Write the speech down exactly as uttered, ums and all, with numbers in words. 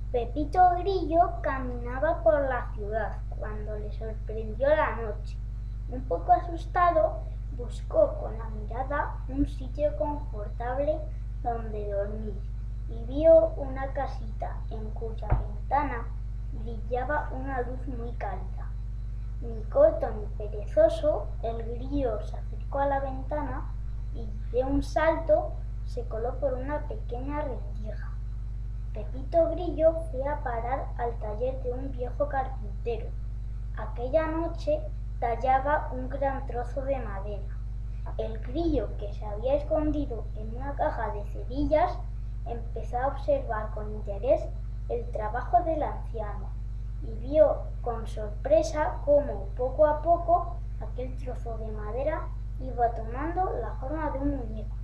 Pepito Grillo caminaba por la ciudad cuando le sorprendió la noche. Un poco asustado, buscó con la mirada un sitio confortable donde dormir y vio una casita en cuya ventana brillaba una luz muy cálida. Ni corto ni perezoso, el grillo se acercó a la ventana y de un salto se coló por una pequeña rendija. Pepito Grillo fue a parar al taller de un viejo carpintero. Aquella noche tallaba un gran trozo de madera. El grillo, que se había escondido en una caja de cerillas, empezó a observar con interés el trabajo del anciano y vio con sorpresa cómo poco a poco aquel trozo de madera iba tomando la forma de un muñeco.